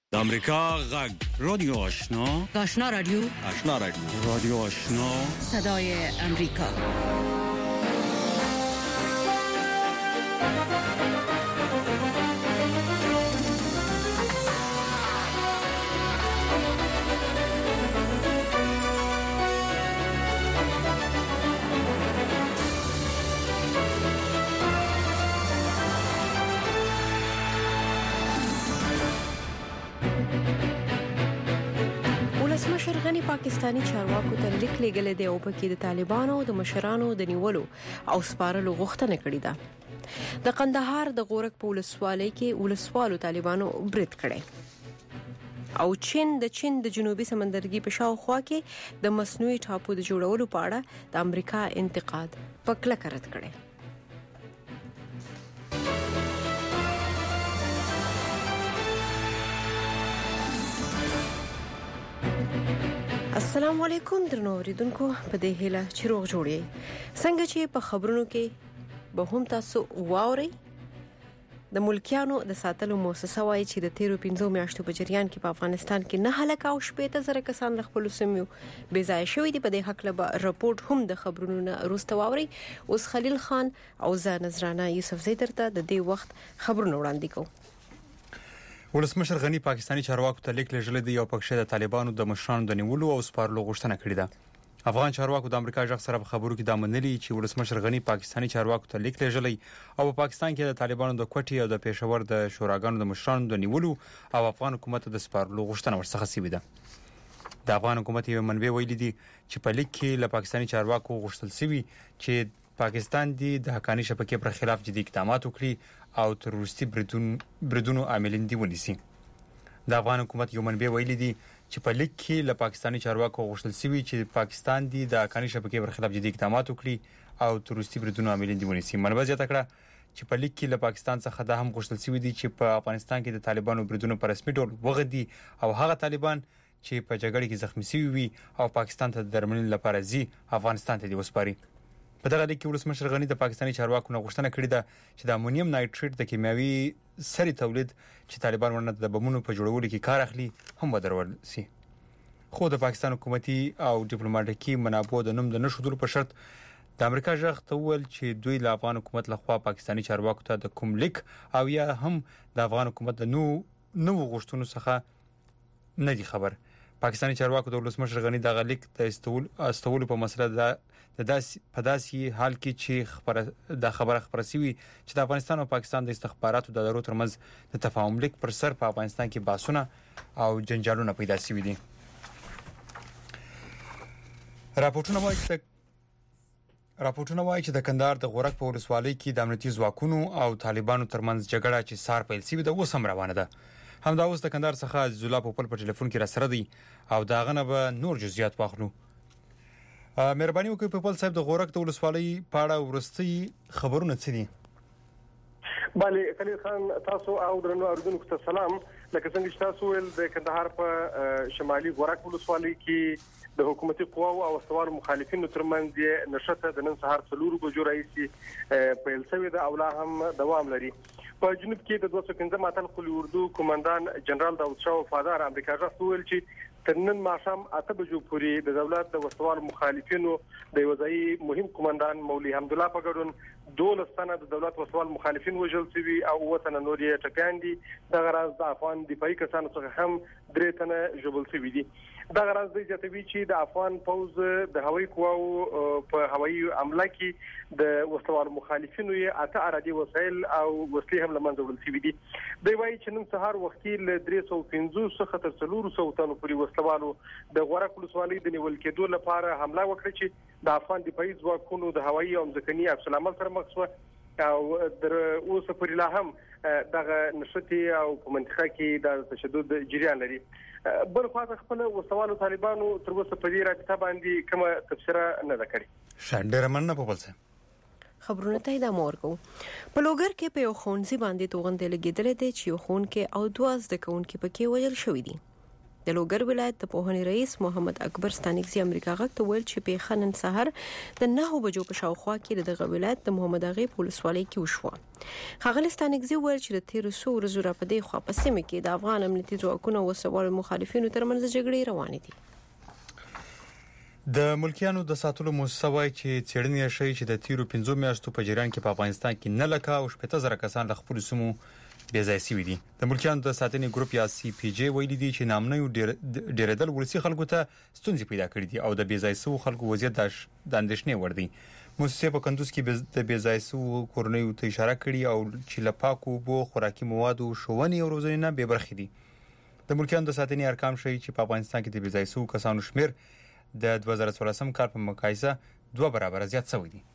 د امریکا غږ رادیو آشنا رادیو رادیو آشنا صدای امریکا. ولسمشر غني پاکستانی چارواکو ته لیک لېږلی دی او پکې د طالبانو د مشرانو د نیولو او سپارلو غوښتنه کړې ده. د قندهار د غورک په ولسوالۍ کې ولسوالو طالبانو برید کړی او چین د جنوبي سمندرګي په شاوخوا کې د مصنوعي ټاپو د جوړولو په اړه د امریکا انتقاد په کلکه رد کړی. السلام علیکم درنو اوریدونکو، په دې هیله چې روغ جوړی څنګه چې په خبرونو کې به هم تاسو واورئ. د ملکیانو د ساتلو مؤسسه وايي چې د تیرو 15 میاشتو په جریان کې په افغانستان کې 9 هلاک او 80,000 کسان له خپل سیمو بې ځای شوي دي. په دې حق له راپورټ هم د خبرونو نه وروسته واورئ. اوس خلیل خان او زه نظرانه یوسف زیدر ته د دې وخت خبرونه وړاندې کوم. ولسمشر غني پاکستانی چارواکو ته لیک لېږلی دی او پکښې د طالبانو د مشرانو د نیولو او سپارلو غوښتنه کړې ده. افغان چارواکو د امریکا ژغ سره په خبرو کې دا منلي چې ولسمشر غني پاکستانی چارواکو ته لیک لېږلی او په پاکستان کې د طالبانو د کوټې او د پېښور د شوراګانو د مشرانو د نیولو او افغان حکومت د سپارلو غوښتنه ورڅخه شوې ده. د افغان حکومت یو منبع ویلي دي چې په لیک کې له پاکستانی چارواکو غوښتل شوي چې پاکستان دی د حقاني شبکې پر خلاف جدي اقدامات وکړي او تروریستي بریدونو عاملین دی ونیسي. د افغان حکومت یو منبع ویلي دي چې په لیک کې له پاکستانی چارواکو غوښتل شوي چې پاکستان دی د حقاني شبکې پر خلاف جدي اقدامات وکړي او تروریستي بریدونو عاملین دی ونیسي. منبع زیاته کړه چې په لیک کې له پاکستان څخه دا هم غوښتل شوي دي چې په افغانستان کې د طالبانو بریدونو په رسمي ډول وغندي او هغه طالبان چې په جګړه کې زخمی شوي وي او پاکستان ته د درملنې لپاره ځي افغانستان ته دی وسپاري. په دغه لیک کې ولسمشر غني د پاکستانی چارواکو نه غوښتنه کړې ده چې د امونیم نایټریټ د کیمیاوي سرې تولید چې طالبان ورنه د بمونو په جوړولو کې کار اخلي هم ودرول شي. خو د پاکستان حکومتي او ډیپلوماټیکي منابعو د نوم د نشودلو په شرط د امریکا ژغ ته وویل چې دوی له افغان حکومت لخوا پاکستانی چارواکو ته د کوم لیک او یا هم د افغان حکومت د نوو غوښتنو څخه نه دي خبر. پاکستانی چارواکو د ولسمشر غني د لیک د استولو په مسله په داسې حال کې چې خبره خبره شوې چې د افغانستان او پاکستان د استخباراتو د ادارو ترمنځ د تفاهم لیک پر سر په افغانستان کې بحثونه او جنجالونه پیدا شوي دي. راپورټونه وایي چې د کندهار د غورک په ولسوالۍ کې د امنیتي ځواکونو او طالبانو ترمنځ جګړه چې سار پیل شوې ده اوس هم روانه ده. همدا اوس د کندهار څخه عزیز الله پوپل په ټلیفون کې را سره دی او دا غنه به نور جزئیات واخلو. مهرباني وکړئ پوپل صاحب، د غورک د ولسوالۍ په اړه ورستي خبرونه څه دي؟ بله خلیل خان، تاسو او درنو اوریدونکو ته سلام. لکه څنګه چې تاسو ویل د کندهار په شمالي غورک ولسوالۍ کې د حکومتي قواو او استوارو مخالفینو ترمنځ نشته د نن سهار 4 بجو راځي پیل شوې ده او لا هم دوام لري. په جنوب کې د 215 اتل قلی اردو کمانډان جنرال داود شاه وفادار امریکا ژغ ویل چې تر نن ماښام 8 بجو پورې د دولت د وسوالو مخالفینو د وزایي مهم کمانډان مولوی حمدالله په ګډون 12 تنه د دولت وسوال مخالفین وژل شوي او 7 تنه نور یې ټپیان دي. دغه راز د افغان دفاعي کسانو څخه هم 3 تنه ژوبل شوي دي. دغه راز دی زیاتوي چې د افغان پوز د هوایي قواو په هوایي عمله کې د وسوال مخالفینو یې 8 ارادي وسایل او وسلې هم له منځه وړل شوي دي. دوی وایي چې نن سهار وختي له 350 څخه تر 400 تنو پورې وسلوالو د غورک ولسوالۍ د نیول کېدو لپاره حمله وکړه چې د افغان دفاعي ځواکونو د هوایي او ځمکني عکس العمل سره مخ شو او در اوسه پورې لا هم دغه نشته او په منطقه کې د تشدد جریان لري. بل خواته خپل وسوالو طالبانو تر اوسه په دې رابطه باندې کومه تفسیره نه ده کړې. ډېر مننه پوپل صاحب. خبرونه ته د مورګو په لوګر کې په یو خونځي باندې توغندې لګیدلې دي چې یو خون کې او 2 زده کوونکي پکې وژل شوي دي. د لوګر ولایت د پوهنې رئیس محمد اکبر ستانکزي امریکا غږ ته ویل چې په خنن سحر د 9 بجو په شاوخوا کې د ولایت د محمد اغي پولیس والي کې وشو. ښاغلي ستانکزي ویل چې د 1300 ورځې را پدې خوا په سیمه کې د افغان امنیتي ځواکونو او سوال مخالفینو ترمنځ جګړې روانې دي. د ملکیانو د ساتلو مؤسسه وايي چې څېړنې ښيي چې د تیرو 15 میاشتو په جریان کې په افغانستان کې 9 لکه او 70,000 کسان له خپل سیمو بې ځای شوي دي. د ملکیانو د ساتنې ګروپ یا سی پی جی ویلي دي چې نامنوي ډیرېدل ولسي خلکو ته ستونزې پیدا کړې دي او د بې ځای شوو خلکو وضعیت د اندېښنې وړ دی. مؤسسې په کندوز کې د بې ځای شوو کورنیو ته اشاره کړې او چې له پاکو اوبو، خوراکي موادو، ښوونې او روزنې نه بې برخې دي. د ملکیانو د ساتنې ارقام ښيي چې په افغانستان کې د بې ځای شوو کسانو شمېر د 2014 کال په مقایسه 2 برابره زیات شوی دی.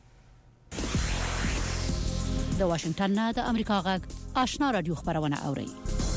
د واشنگټن نه د امریکا غږ آشنا رادیو خبرونه اوري.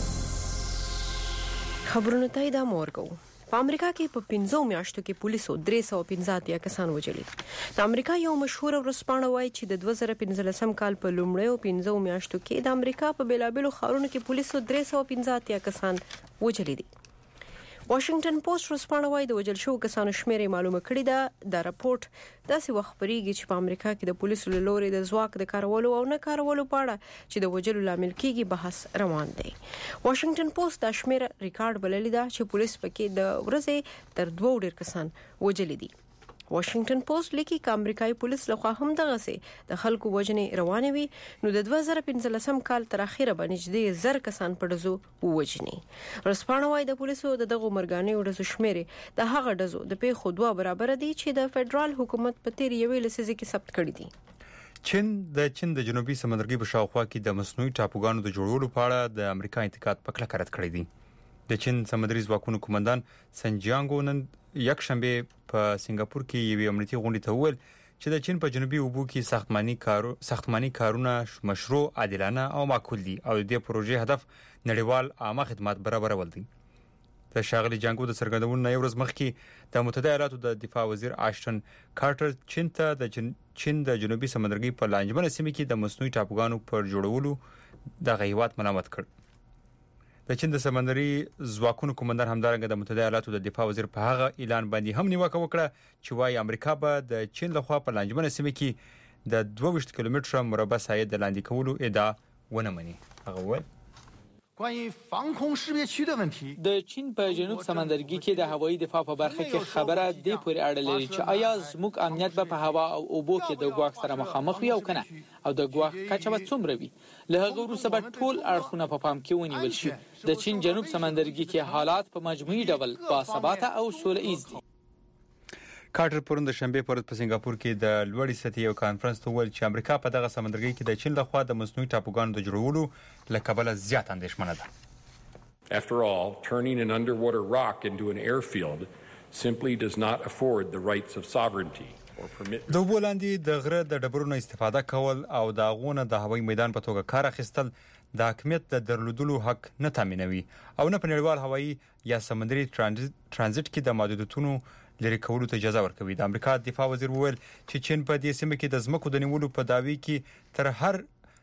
خبرونه ته د مورګو په امریکا کې په 15 میاشتو کې پولیسو 315 کسان وژلي. د امریکا یو مشهور ورځپاڼه وایي چې د 2015 کال په لومړیو 15 میاشتو کې د امریکا په بیلابېلو ښارونو کې پولیسو 315 کسان وژلي دي. واشنگټن پوسټ ورځپاڼه وایي د وژل شوو کسانو شمېر معلومه کړې ده. دا راپورټ داسې وخت خپرېږي چې په امریکا کې د پولیسو له لوري د ځواک د کارولو او نه کارولو په اړه چې د وژلو لامل کېږي بحث روان دی. واشنگټن پوسټ دا شمېر ریکارډ بللی ده چې پولیس پکې د ورځې تر 2 ډېر کسان وژلي دي. واشنگټن پوسټ لیکي چې امریکایي پولیس لخوا هم دغه سي د خلکو وژنې روانې وي نو د 2015 کال تر اخیره باندې نږدې 1000 کسان په ډزو وژني. ورځپاڼه وايي د پولیسو دغه مرګانې ډزو شمېر د هغه ډزو د پیښو 2 برابر دي چې د فدرال حکومت په تیر یوې لسیزه کې ثبت کړي دي. چین د جنوبي سمندرګي په شاوخوا کې د مصنوعي ټاپوګانو د جوړولو په اړه د امریکا انتقاد په کلکه رد کړی دی. د چین سمندري ځواکونو قومندان سنجیانګو نن یک شنبه په سنگاپور کې یو امنیتي غونډه ته وویل چې د چین په جنوبي اوبو کې ساختماني کارونه مشروع، عادلانه او معقول دي او د دې پروژې هدف نړیوال عامه خدمات برابرول دي. د شاغلي جنگو د سرګردونو نه ورځ مخکې د متحده ایالاتو د دفاع وزیر آشټن کارټر چین ته د جنوبي سمندرګي په لانجمنه سیمه کې د مصنوعي ټاپوګانو پر جوړولو د غیوات ملامت کړ. د چین د سمندري ځواکونو قومندان همدارنګه د متحده ایالاتو د دفاع وزیر په هغه اعلان باندې هم نیوکه وکړه چې وايي امریکا به د چین لخوا په لانجمنه سیمه کې د 22 کیلومتره مربع ساحه د لاندې کولو ادعا ونه مني. هغه وویل 关于防空识别区的问题 د چین په جنوب سمندرګي کې د هوایي دفاع په برخه کې خبره د پوري اړه لري چې آیا زموږ امنیت به په هوا او اوبو کې د ګواښ سره مخامخ وي او کنه او د ګواښ کچه به څومره وي. له هغه وروسته به ټول اړخونه په پام کې ونیول شي. د چین جنوب سمندرګي کې حالات په مجموعي ډول باثباته او سوله ایز دي. کارټر پرون د شنبه پر په سنگاپور کې د لوړی سطحي یو کانفرنس ته ویل چې امریکا په دغه سمندرګي کې د چین لخوا د مصنوعي ټاپوګانو د جوړولو له کبله زیات اندېښمنه ده. After all, turning an underwater rock into an airfield simply does not afford the rights of sovereignty or permit. د ولاندې د غره د ډبرونو استفاده کول او د غونه د هوایي میدان په توګه کار اخیستل د حکومت د درلودلو حق نه تامینوي او نه په نړیوال هوایي یا سمندري ترانزیت کې د محدودیتونو لري کولو ته اجازه ورکوي. د امریکا دفاع وزیر وویل چې چین په دې سیمه کې د ځمکو د نیولو په داوی کې تر هر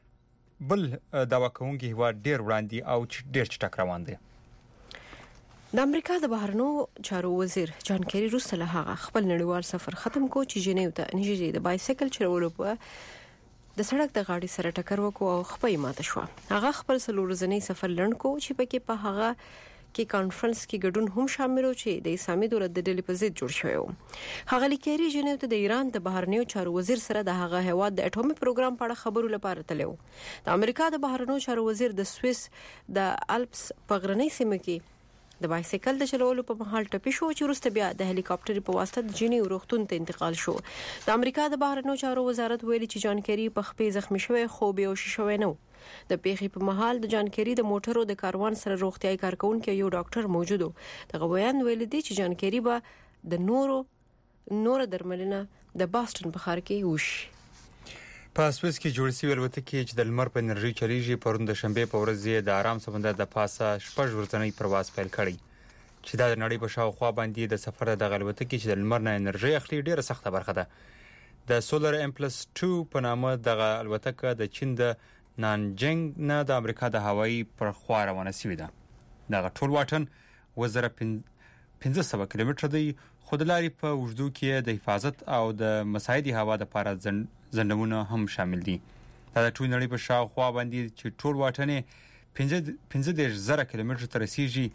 بل داوا کوونکی هیواد ډیر وړاندې او ډیر چټک روان دی. د امریکا د بهرنیو چارو وزیر جان کیری روسته له هغه خپل نړیوال سفر ختم کو چې جنیو ته نږدې د بایسیکل چلولو په د سړک د غاړې سره ټکر وکړ او خپې ماته شو. هغه خپل څلورځنی سفر لنډ کو چې پکې په هغه کې کانفرنس کې ګډون هم شامل و چې د اسلامي دولت د ډلې په ضد جوړ شوی و. ښاغلي کیری جنیو ته د ایران د بهرنیو چارو وزیر سره د هغه هیواد د اټومي پروګرام په اړه خبرو لپاره تللی و. د امریکا د بهرنیو چارو وزیر د سویس د الپس په غرنۍ سیمه کې د بایسیکل د چلولو په مهال ټپي شو چې وروسته بیا د هلیکاپټر په واسطه د جنیو روغتون ته انتقال شو. د امریکا د بهرنیو چارو وزارت ویلي چې جان کیری په خپې زخمی شوی خو بېهوش شوی نه و. د پیښې په مهال د جان کیری د موټرو د کاروان سره روغتيایي کارکونکو یو ډاکټر موجود و. دغه بیان ویل دي چې جان کیری به د نور درملنه د باستون په ښار کې وشي. په سویس کې جوړ شوی الوتکه چې د لمر په انرژي چلیږي پرون د شنبه په ورځ د آرام سمندر د پاسه شپږ ورځنی پرواز پیل کړی چې د نړۍ په شاوخوا باندې د سفر د الوتکه چې د لمر نه انرژي اخلي ډیره سخته برخه ده. د سولر M+2 په نامه د الوتکه د چین د نانجنګ نه د امریکا د هوایي پر خوا روانه شوې ده. دغه ټول واټن 1500 کیلومتره دی، خو د لارې په اوږدو کې د حفاظت او د مساعدي هوا د لپاره ځنډونه هم شامل دي. دا د ټول نړۍ په شاوخوا باندې چې ټول واټن 15,000 کیلومتر ته رسیږي